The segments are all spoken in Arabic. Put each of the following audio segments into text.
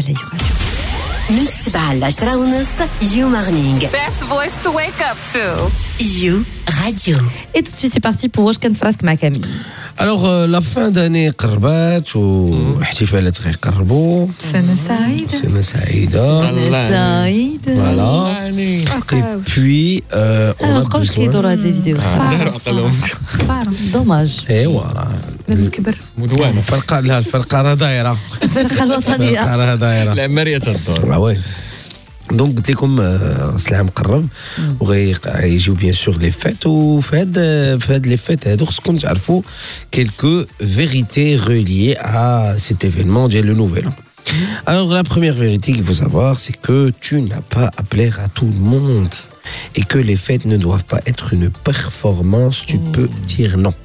على يو راديو. من 7 ل 10 ونص You Morning. Best voice to wake up to. You Radio. Et tout de suite, c'est parti pour واش كانت فراسك مع كامل. Alors la fin d'année قربات واحتفالات غيقربوا. سنة سعيدة. سنة سعيدة. سعيد. Voilà. Et puis on a مابقاوش كيدوروا هاد لي فيديو. خسارة. دوماج. Et voilà. بالكبر. مدوانة فرقة لا الفرقة راه دايرة. الفرقة الوطنية. الفرقة راه دايرة. العمارية تدور. وي. دونك قلت لكم راس العام قرب وغيجيو بيان سور لي فيت وفي هاد لي فيت هادو خصكم تعرفوا quelques vérités reliées à cet événement ديال لو نوفيل. Alors la première vérité qu'il faut savoir c'est que tu n'as pas à plaire à tout le monde et que les fêtes ne doivent pas être une performance. Tu peux dire non.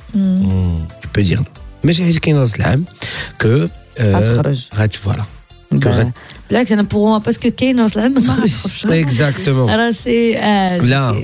Tu peux dire non. ماشي حيت كاين راس العام que غتخرج. voilà. بالعكس انا بوغ باسكو كاين راس العام ما تخرجش. اكزاكتومون راه سي لا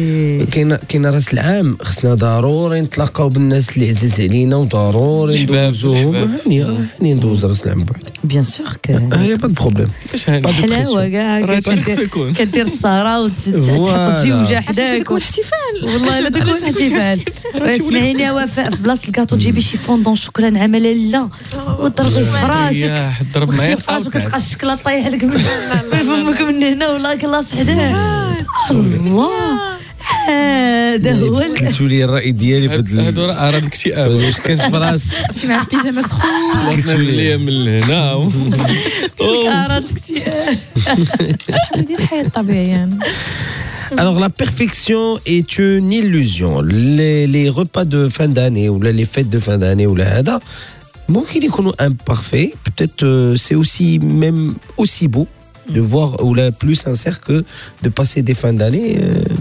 كاين راس العام خصنا ضروري نتلاقاو بالناس اللي عزاز علينا وضروري ندوزوهم. هاني ندوز راس العام بوحدي بيان سور كو هي با بروبليم حلاوه كاع كدير السهره وتجي وجا حداك واحتفال. والله لا تكون احتفال. اسمعيني وفاء في بلاصه الكاطو تجيبي شي فوندون شكرا عمله لا وترغي فراشك ضرب معايا فراشك كتلقى الشكلاط طايح لك من فمك من هنا ولا كلاص حداه. الله هذا هو كتولي الراي ديالي في هادو راه اعراض الاكتئاب. واش كانت في راسك شي معاه في بيجامه سخون. كتولي ليا من هنا اعراض الاكتئاب. هذه الحياة الطبيعية. Alors la perfection est une illusion. Les repas de fin d'année ou les fêtes de fin d'année ou هذا ممكن يكونوا imparfaits. Peut-être c'est aussi même aussi beau de voir ou la plus sincère que de passer des fins d'année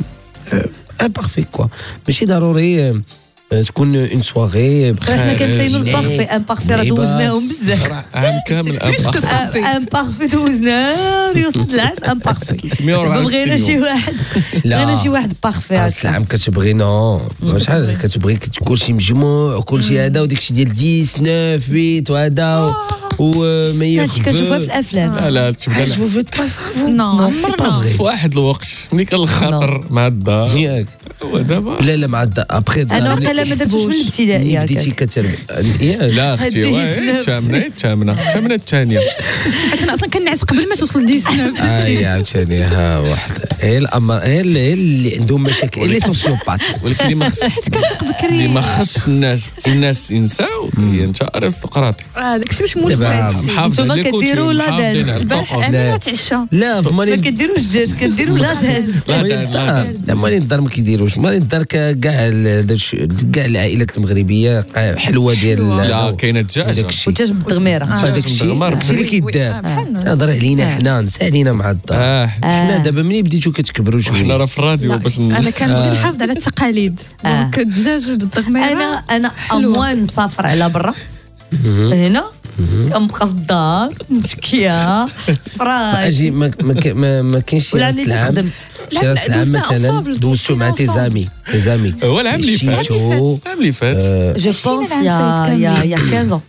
imparfaites quoi. ماشي ضروري تكون اون سواري حنا كنسينو البارفي امبارفي راه دوزناهم بزاف. عام كامل امبارفي دوزناه يوصل العام امبارفي. بغينا شي واحد بغينا شي واحد بارفي. راس العام كتبغي نو شحال كتبغي كلشي مجموع وكلشي هذا وداكشي ديال 10 9 8 وهذا وما هادشي كنشوفها في الافلام. لا تبغي جو فيت با سا نو في واحد الوقت ملي كان الخاطر مع الدار ياك ودابا لا مع ابخي انا وقيلا ما درتوش من الابتدائي بديتي كتربي لا اختي الثامنه الثانيه حيت انا اصلا كنعس قبل ما توصل 19. عاوتاني ها واحد هي الامر هي اللي عندهم مشاكل لي سوسيوبات. ولكن ما خصش حيت كنفيق بكري. اللي ما خصش الناس ينساو هي انت ارستقراطي. داك الشيء باش مولف هادشي. نتوما كديروا لادان انا ما تعشى. ما لا كديروش الدجاج كديروا لادان. لا مالين الدار ما كيديروش مالين الدار كاع العائلات المغربيه حلوه ديال لا كاينه الدجاج والدجاج بالضغميره. هذاك الشيء اللي كيدار تهضر علينا حنا نسى علينا مع الدار. حنا دابا ملي بديتو كتكبروا شويه حنا راه في الراديو باش انا كنبغي نحافظ على التقاليد. دونك الدجاج بالضغميره. انا اموال نسافر على برا هنا كنبقى في الدار متكيه فراش. اجي ما كاينش شي راس العام. شي راس العام مثلا دوزتو مع تيزامي هو العام اللي فات جو بونس يا 15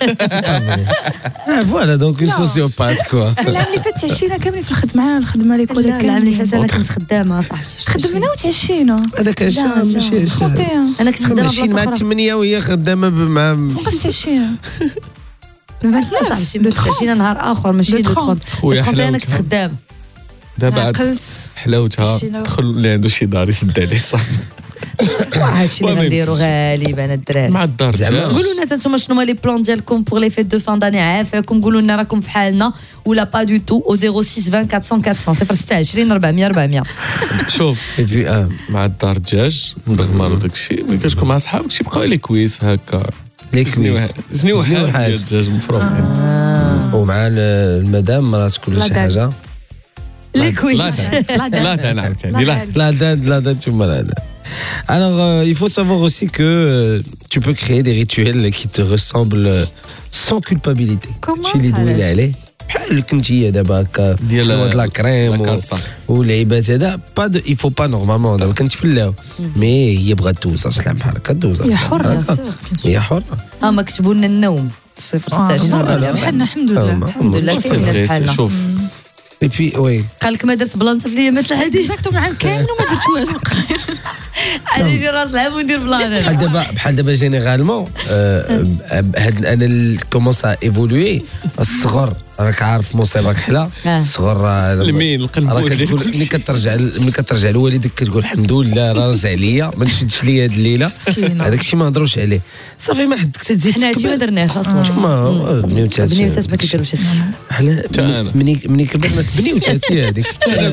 فوالا دونك اون سوسيوبات كوا. العام اللي فات تعشينا كاملين في الخدمه اللي كل العام اللي فات انا كنت خدامه صاحبتي. خدمنا وتعشينا. هذاك الشام ماشي انا كنت خدامه ماشي مع 8 وهي خدامه مع فوقاش تعشينا. لا صاحبتي تعشينا نهار اخر ماشي لو 30. انا كنت خدامه. دابا حلاوتها دخل اللي عنده شي دار يسد عليه صافي. هادشي اللي غنديرو غالبا الدراري مع الدار. قولوا لنا انتم شنو هما لي بلان ديالكم بوغ لي فيت دو فان داني. عافاكم قولوا لنا راكم في حالنا ولا با دو تو او 06 20 400 026 400 400. شوف مع الدار دجاج مدغمان وداك الشيء ملي كتكون مع صحابك تيبقاو لي كويس هكا جنيو واحد الدجاج مفروم ومع المدام مراتك ولا شي حاجه لي كويس لا دان عاوتاني لا دان ثم لا دان. Alors il faut savoir aussi que tu peux créer des rituels qui te ressemblent sans culpabilité. شي اللي دوينا عليه بحال كنتي دابا هكا ديال هاد لا كريم واللعيبات هذا با il faut pas normalement دابا كنتفلاو مي هي بغات دوز اصلا بحال هكا دوز هي حرة هي حرة. ما كتبوا لنا النوم في 016 بحالنا الحمد لله الحمد لله كاين بحالنا. شوف اي بي وي قال لك ما درت بلان في الايامات العاديه اكزاكتوم عام كامل وما درت والو. عادي يجي راس العام وندير بلان. بحال دابا جينيرالمون هاد انا كومونس ايفولوي. الصغر راك عارف مصيبه كحله. الصغر المين القلب ملي كترجع لوالدك كتقول الحمد لله راه رجع ليا ما نشدش ليا هاد الليله. هذاك الشيء ما نهضروش عليه صافي ما حدك تزيد حنا هادشي ما درناهش اصلا. تما بنيوتات بنيوتات ما كيديروش هادشي. مني كبرنا بنيوتات هي هذيك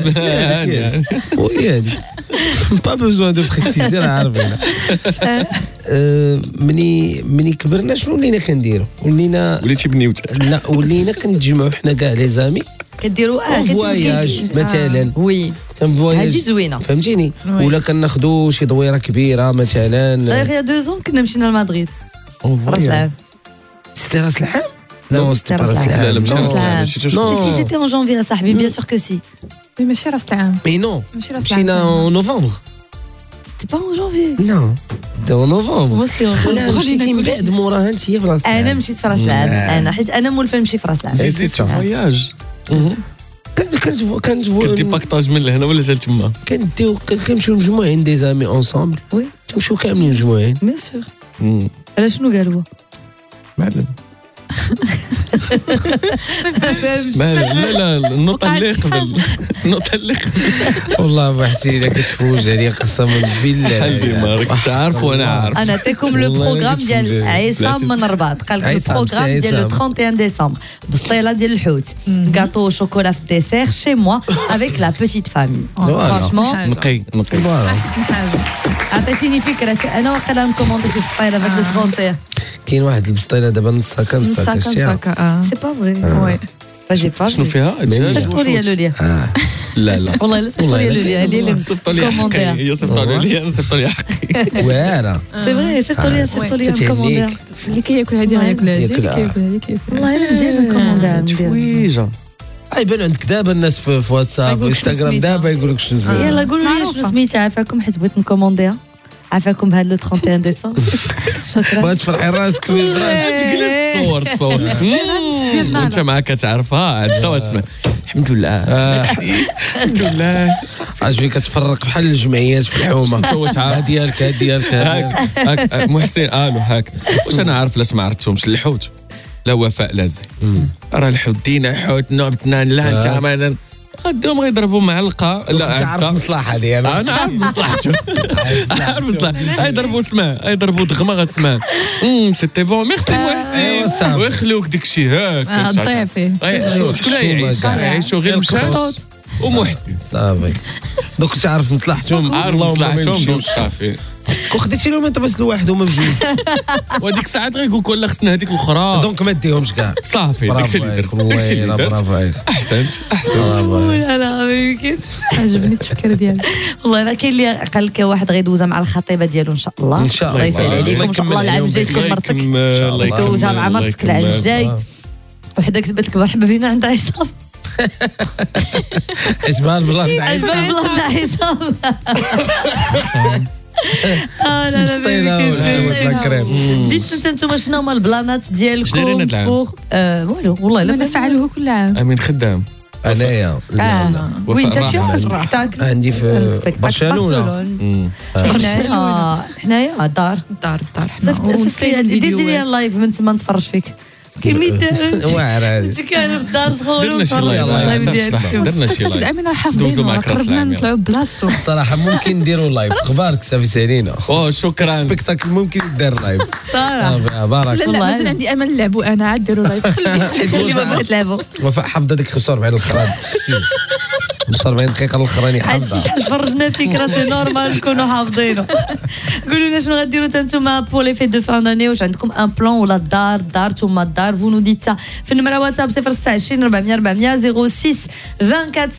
وهي هذيك با بوزوان دو بريسيزي راه عارفين. مني كبرنا شنو ولينا كنديروا وليتي بنيوتات. لا ولينا كنتجمعوا حنا كاع لي زامي كديروا فواياج مثلا. وي هادي زوينه فهمتيني. ولا كناخذوا شي دويره كبيره مثلا. داير يا 2 ans كنا مشينا لمدريد راس العام. سيتي راس العام. Non, c'était pas راس لا ماشي راس العام. Si c'était en janvier صاحبي bien sûr que si. ماشي راس العام. Mais non. مشينا en novembre. C'était pas en janvier. Non. C'était en novembre. لا مشيتي من بعد موراها انت هي في راس العام. انا مشيت في راس العام. انا حيت انا مولفه نمشي في راس العام. سي فواياج. كنت باكطاج من لهنا ولا جات تما. كنمشيو مجموعين دي زامي انصامبل. وي كنمشيو كاملين مجموعين. بيان سور. على شنو قال هو؟ معلم لا النقطة اللي قبل والله ما حسيت لك تفوج عليا قسما بالله. قلبي ما راك تعرف وانا عارف. انا عطيكم لو بروغرام ديال عصام من الرباط. قال لك البروغرام ديال لو 31 ديسمبر بسطيله ديال الحوت غاتو شوكولا في الديسير شي موا افيك لا بيتيت فامي. فرانشمون نقي عطيتيني فكره انا واقيلا نكوموندي شي بسطيله في هاد لو 31. كاين واحد البسطيله دابا نص هكا سي با فري. وي فاجي با شنو فيها؟ صيفطوا لي لو ليا. لا والله لا صيفطوا لي لو ليا هذه اللي صيفطوا لي حقي. هي صيفطوا لي انا صيفطوا لي حقي. واعره سي فري صيفطوا لي نكومونديها. اللي كياكل هذه غياكل هذه اللي كياكل هذه والله الا مزيان نكومونديها. تفويجه يبان عندك دابا الناس في واتساب وانستغرام دابا يقول لك شنو سميتها. يلا قولوا لي شنو سميتها عافاكم حيت بغيت نكومونديها. عافاكم بهذا لو 31 ديسمبر. شكرا. ما تفرحي راسك تجلس تصور وانت معاك كتعرفها عندها وتسمع الحمد لله الحمد لله. عاجبك كتفرق بحال الجمعيات في الحومه. انت واش عارف ديالك هاك محسن قالوا هاك. واش انا عارف لاش ما عرفتهمش الحوت لا وفاء لا زي راه الحوت دينا حوت نوع بتنان لا انت مثلا خدهم غيضربوا معلقه. لا عارف مصلحه ديالك. انا عارف مصلحته. عارف مصلحته. يضربوا سماه يضربوا دغمه غتسمع سيتي بون ميرسي محسن ويخلوك داك الشيء هاك ضيفي. شكون يعيشوا غير مشات ومحسن صافي. دوك تعرف مصلحتهم. عارف مصلحتهم صافي. كون خديتي لهم انت بس لواحد وما بجوج وهذيك الساعات غيقول لك لا خصنا هذيك الاخرى دونك ما ديهمش كاع. صافي داكشي اللي درت داكشي اللي درت. احسنت لا ما يمكنش. عجبني التفكير ديالك والله انا كاين اللي قال لك واحد غيدوزها مع الخطيبه ديالو ان شاء الله. ان شاء الله الله يسهل عليكم ان شاء الله العام الجاي تكون مرتك دوزها مع مرتك العام الجاي. وحده كتبت لك مرحبا بينا عند عصام. عجبها البلان تاع عصام. لا ديت انتم شنو هما البلانات ديالكم؟ والو والله لا نفعلوه كل عام. امين خدام انايا وين انت تشوف سبيكتاكل عندي في برشلونه. حنايا دار حنا ديري لي لايف من تما نتفرج فيك. كيميت واعر هذه كان في الدار درنا شي لايف امين راه حافظين قربنا نطلعوا بلاصتو. صراحه ممكن نديروا لايف. اخبارك صافي علينا. شكرا. سبيكتاكل ممكن يدير لايف صراحه. بارك لا مازال عندي امل نلعبوا انا عاد ديروا لايف. خلي ما تلعبوا. وفاء حافظه ديك 45 الاخرى 45 دقيقه الاخراني حافظه. شحال تفرجنا فيك راه سي نورمال نكونوا حافظينه. قولوا لنا شنو غديروا نتوما بور لي فيت دو فان داني. واش عندكم ان بلان ولا الدار ثم الدار. فو نو ديت في النمره واتساب 026 400 400 06 24